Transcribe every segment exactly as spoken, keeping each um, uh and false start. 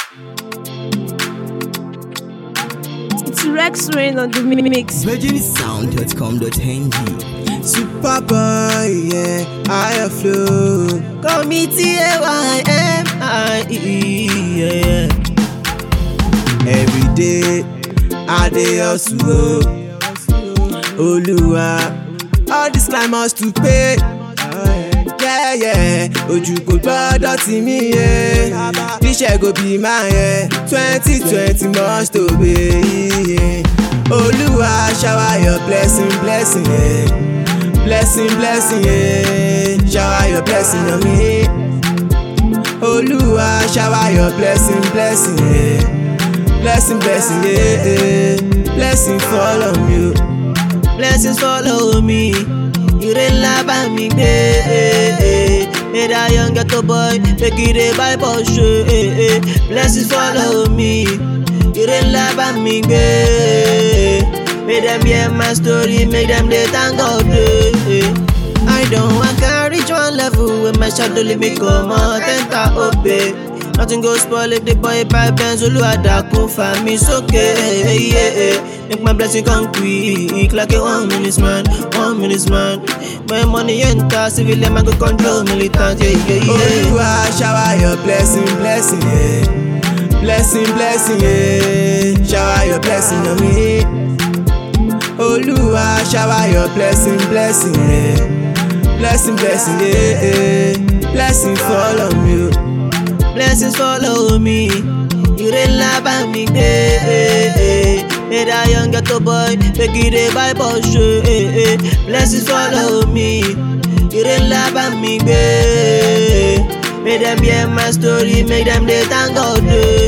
It's Rex Rain on the mix. virgin sound dot com dot n g. Super boy, yeah, higher flow. Call me T A Y M I E, yeah. Every day, I dey hustle, Oluwa. All this climbers to pay. Yeah, yeah, ojú kò gbọ́dọ̀ tì mí, yeah. Iṣẹ́ go be mine, yeah. twenty twenty must obey, yeah. Oluwa, shower your blessing, blessing, yeah. Blessing, blessing, yeah. Shower your blessing on me. Oluwa, shower your blessing, blessing, yeah. Blessing, blessing, yeah. Blessing follow me. Blessings follow me. Ire ńlá bá mi gbé, made a young ghetto boy, make it a buy Porsche. Blessings follow me. Ire ńlá bá mi gbé, make them hear my story, make them dey thank God. I don't want to reach one level with my shadow leave me come out, enter obey. Nothing goes spoil if the boy pipe dance. Oluwa dákun fa mi sókè, make my blessing come quick like a one minute man, one minute man. When money enter, civilian man go control militant, yeah, yeah, yeah. Oluwa, shower your blessing, blessing, yeah. Blessing, blessing, yeah. Shower your blessing on me. Oluwa, shower your blessing, blessing, yeah. Blessing, blessing, yeah. Blessing follow me. Blessings follow me. Ire ńlá bá mi gbé, made a young ghetto boy, make it a buy Porsche. Blessings follow me. Ire ńlá bá mi gbé, make them hear my story, make them dey thank God.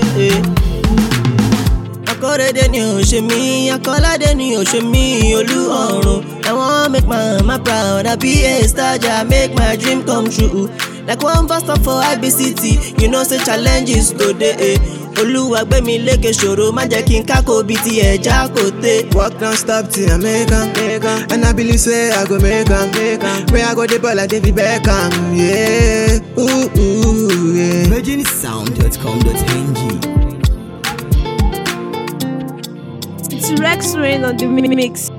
Akọ́rẹ́dé ni ò ṣe mí, Akọ́ládé ni ò ṣe mí, Olúọ̀run. I wan make my mama proud, I be a star, ja make my dream come true. Like one bus stop for I B C T, you know say challenges go dey. Olúwa gbé mi lékè ṣòro, má jẹ́ kí n kákò bí ti ẹja kò tè. Work non stop till I make am, and I believe say I go make am. Where I go dey ball like David Beckham, yeah. Ooh, ooh, yeah. virgin sound dot com dot n g. It's Rex Rain on the mix.